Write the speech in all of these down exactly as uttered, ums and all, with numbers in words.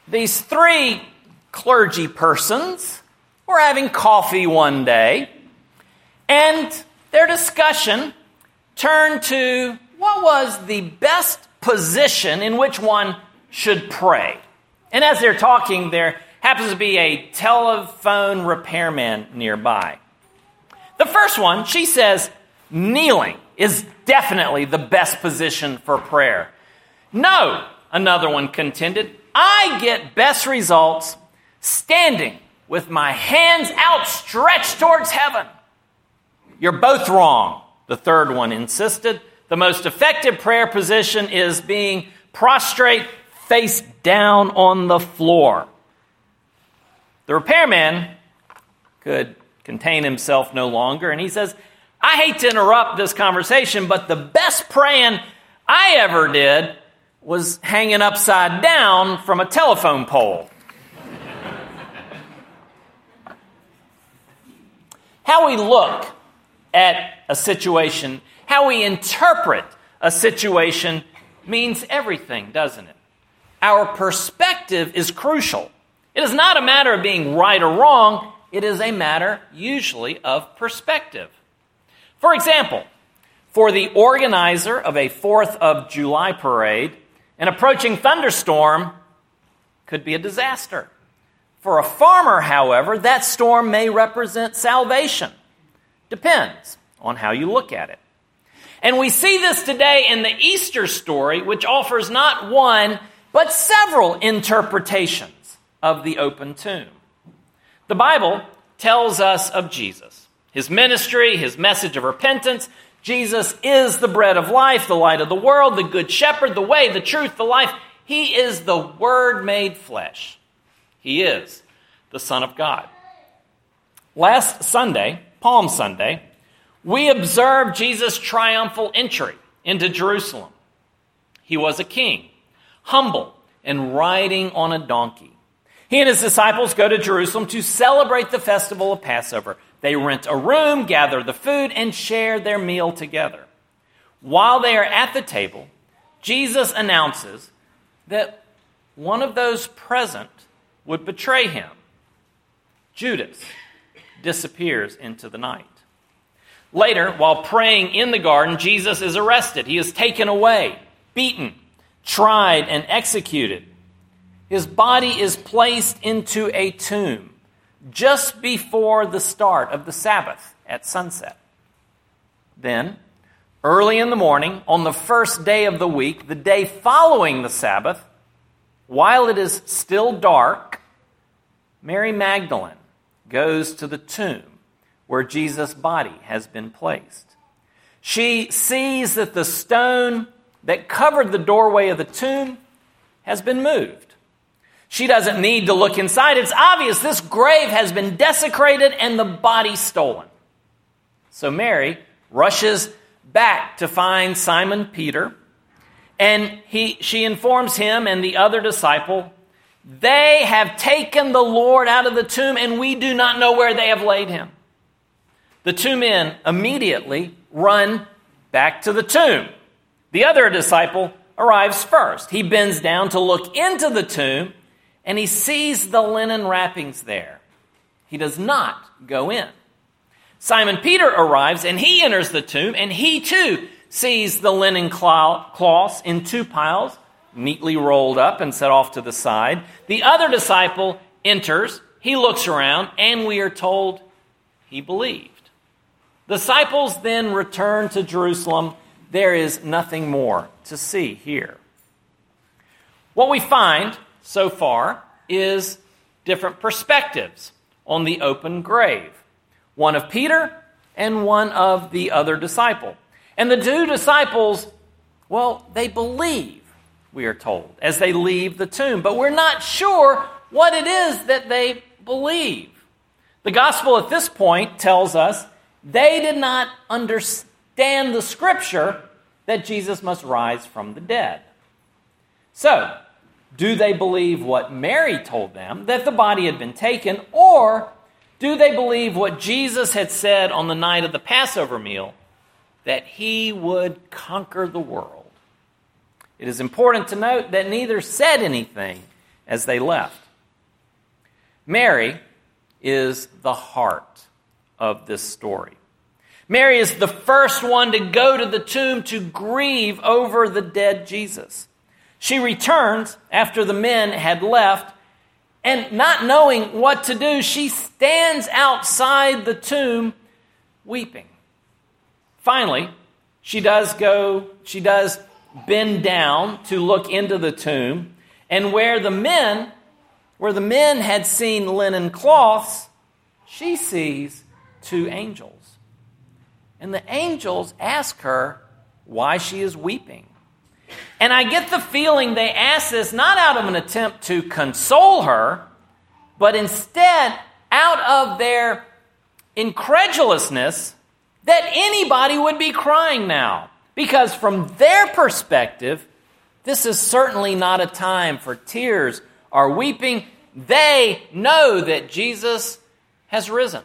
These three clergy persons were having coffee one day, and their discussion turned to what was the best position in which one should pray. And as they're talking, there happens to be a telephone repairman nearby. The first one, she says, kneeling is definitely the best position for prayer. No, another one contended, I get best results standing with my hands outstretched towards heaven. You're both wrong, the third one insisted. The most effective prayer position is being prostrate, face down on the floor. The repairman could contain himself no longer, and he says, I hate to interrupt this conversation, but the best praying I ever did was hanging upside down from a telephone pole. How we look at a situation, how we interpret a situation means everything, doesn't it? Our perspective is crucial. It is not a matter of being right or wrong. It is a matter, usually, of perspective. For example, for the organizer of a fourth of July parade, an approaching thunderstorm could be a disaster. For a farmer, however, that storm may represent salvation. Depends on how you look at it. And we see this today in the Easter story, which offers not one, but several interpretations of the open tomb. The Bible tells us of Jesus, his ministry, his message of repentance. Jesus is the bread of life, the light of the world, the good shepherd, the way, the truth, the life. He is the Word made flesh. He is the Son of God. Last Sunday, Palm Sunday, we observed Jesus' triumphal entry into Jerusalem. He was a king, humble and riding on a donkey. He and his disciples go to Jerusalem to celebrate the festival of Passover. They rent a room, gather the food, and share their meal together. While they are at the table, Jesus announces that one of those present would betray him. Judas disappears into the night. Later, while praying in the garden, Jesus is arrested. He is taken away, beaten, tried, and executed. His body is placed into a tomb just before the start of the Sabbath at sunset. Then, early in the morning, on the first day of the week, the day following the Sabbath, while it is still dark, Mary Magdalene goes to the tomb where Jesus' body has been placed. She sees that the stone that covered the doorway of the tomb has been moved. She doesn't need to look inside. It's obvious this grave has been desecrated and the body stolen. So Mary rushes back to find Simon Peter, and he, she informs him and the other disciple, they have taken the Lord out of the tomb, and we do not know where they have laid him. The two men immediately run back to the tomb. The other disciple arrives first. He bends down to look into the tomb, and he sees the linen wrappings there. He does not go in. Simon Peter arrives, and he enters the tomb, and he too sees the linen cloths in two piles, neatly rolled up and set off to the side. The other disciple enters, he looks around, and we are told he believed. Disciples then return to Jerusalem. There is nothing more to see here. What we find so far is different perspectives on the open grave. One of Peter and one of the other disciple. And the two disciples, well, they believe, we are told, as they leave the tomb. But we're not sure what it is that they believe. The gospel at this point tells us they did not understand the scripture that Jesus must rise from the dead. So, do they believe what Mary told them, that the body had been taken, or do they believe what Jesus had said on the night of the Passover meal, that he would conquer the world? It is important to note that neither said anything as they left. Mary is the heart of this story. Mary is the first one to go to the tomb to grieve over the dead Jesus. She returns after the men had left, and not knowing what to do, she stands outside the tomb weeping. Finally, she does go, she does bend down to look into the tomb, and where the men, where the men had seen linen cloths, she sees two angels. And the angels ask her why she is weeping. And I get the feeling they ask this not out of an attempt to console her, but instead out of their incredulousness that anybody would be crying now. Because from their perspective, this is certainly not a time for tears or weeping. They know that Jesus has risen.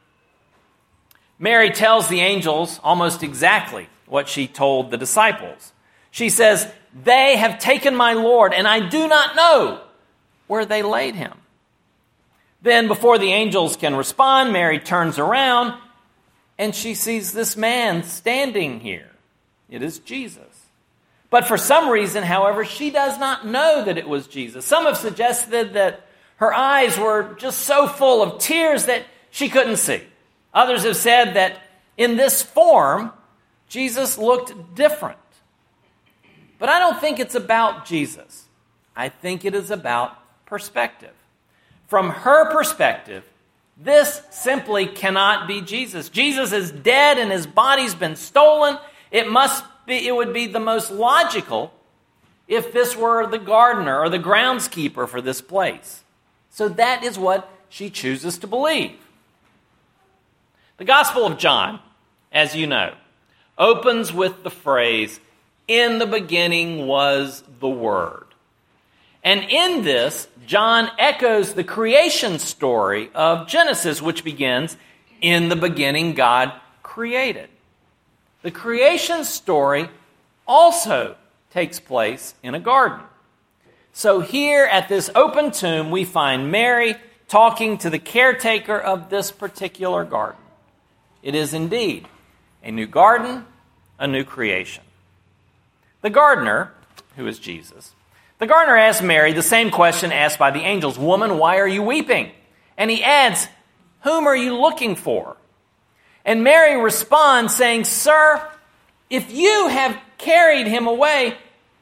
Mary tells the angels almost exactly what she told the disciples. She says, "They have taken my Lord, and I do not know where they laid him." Then, before the angels can respond, Mary turns around, and she sees this man standing here. It is Jesus. But for some reason, however, she does not know that it was Jesus. Some have suggested that her eyes were just so full of tears that she couldn't see. Others have said that in this form, Jesus looked different. But I don't think it's about Jesus. I think it is about perspective. From her perspective, this simply cannot be Jesus. Jesus is dead and his body's been stolen. It must be, it would be the most logical if this were the gardener or the groundskeeper for this place. So that is what she chooses to believe. The Gospel of John, as you know, opens with the phrase, "In the beginning was the Word." And in this, John echoes the creation story of Genesis, which begins, "In the beginning God created." The creation story also takes place in a garden. So here at this open tomb, we find Mary talking to the caretaker of this particular garden. It is indeed a new garden, a new creation. The gardener, who is Jesus, the gardener asks Mary the same question asked by the angels, "Woman, why are you weeping?" And he adds, "Whom are you looking for?" And Mary responds saying, "Sir, if you have carried him away,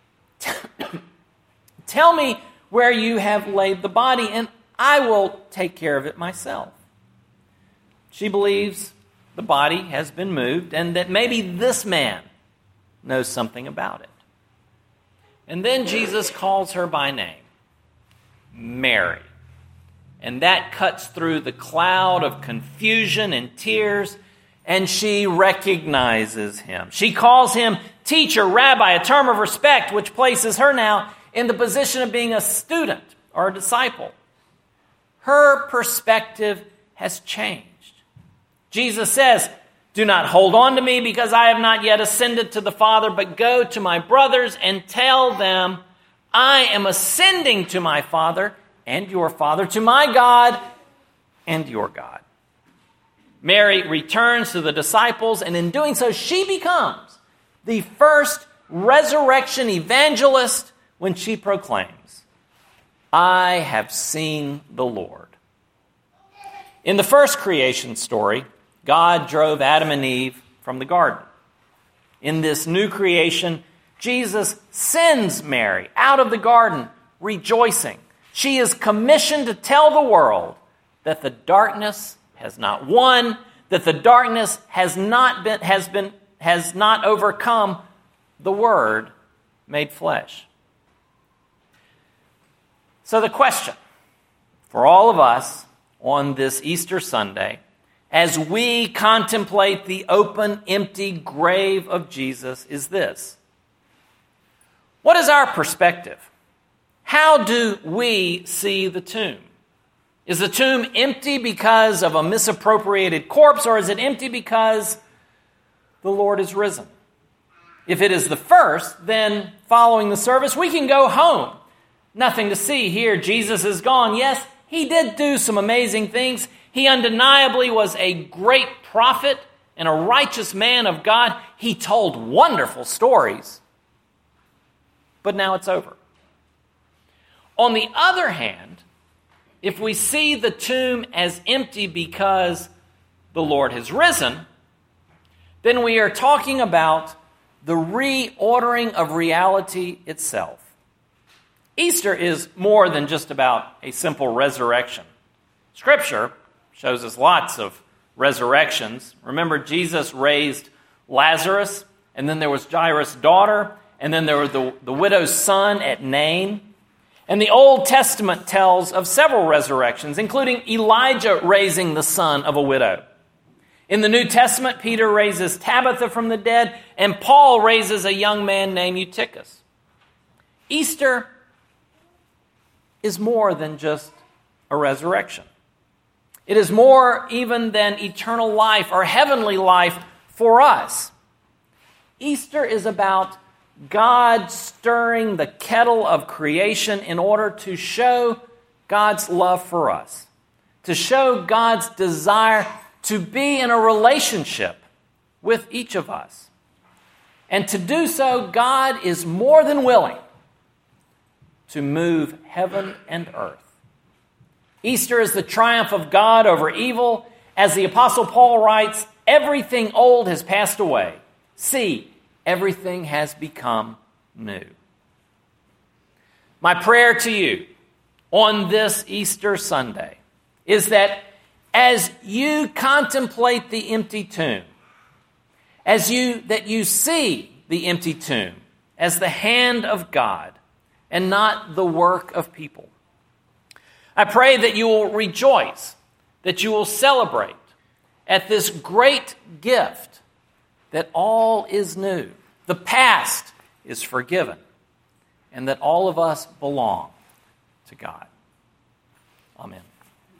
tell me where you have laid the body, and I will take care of it myself." She believes the body has been moved and that maybe this man knows something about it. And then Jesus calls her by name, Mary. And that cuts through the cloud of confusion and tears, and she recognizes him. She calls him teacher, rabbi, a term of respect, which places her now in the position of being a student or a disciple. Her perspective has changed. Jesus says, "Do not hold on to me because I have not yet ascended to the Father, but go to my brothers and tell them, I am ascending to my Father and your Father, to my God and your God." Mary returns to the disciples, and in doing so, she becomes the first resurrection evangelist when she proclaims, "I have seen the Lord." In the first creation story, God drove Adam and Eve from the garden. In this new creation, Jesus sends Mary out of the garden rejoicing. She is commissioned to tell the world that the darkness has not won, that the darkness has not been has been has not overcome the Word made flesh. So the question for all of us on this Easter Sunday, as we contemplate the open, empty grave of Jesus, is this: what is our perspective? How do we see the tomb? Is the tomb empty because of a misappropriated corpse, or is it empty because the Lord is risen? If it is the first, then following the service, we can go home Nothing to see here. Jesus is gone. Yes, he did do some amazing things. He undeniably was a great prophet and a righteous man of God. He told wonderful stories. But now it's over. On the other hand, if we see the tomb as empty because the Lord has risen, then we are talking about the reordering of reality itself. Easter is more than just about a simple resurrection. Scripture shows us lots of resurrections. Remember, Jesus raised Lazarus, and then there was Jairus' daughter, and then there was the, the widow's son at Nain. And the Old Testament tells of several resurrections, including Elijah raising the son of a widow. In the New Testament, Peter raises Tabitha from the dead, and Paul raises a young man named Eutychus. Easter is more than just a resurrection. It is more even than eternal life or heavenly life for us. Easter is about God stirring the kettle of creation in order to show God's love for us, to show God's desire to be in a relationship with each of us. And to do so, God is more than willing to move heaven and earth. Easter is the triumph of God over evil. As the Apostle Paul writes, everything old has passed away. See, everything has become new. My prayer to you on this Easter Sunday is that as you contemplate the empty tomb, as you that you see the empty tomb as the hand of God and not the work of people. I pray that you will rejoice, that you will celebrate at this great gift that all is new. The past is forgiven, and that all of us belong to God. Amen.